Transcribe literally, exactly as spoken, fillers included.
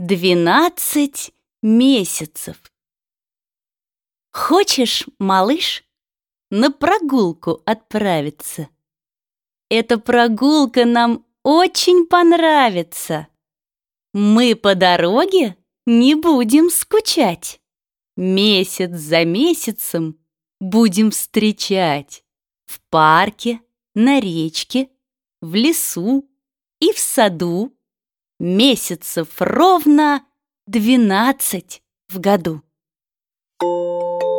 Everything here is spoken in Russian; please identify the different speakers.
Speaker 1: Двенадцать месяцев. Хочешь, малыш, на прогулку отправиться? Эта прогулка нам очень понравится. Мы по дороге не будем скучать. Месяц за месяцем будем встречать в парке, на речке, в лесу и в саду. Месяцев ровно двенадцать в году.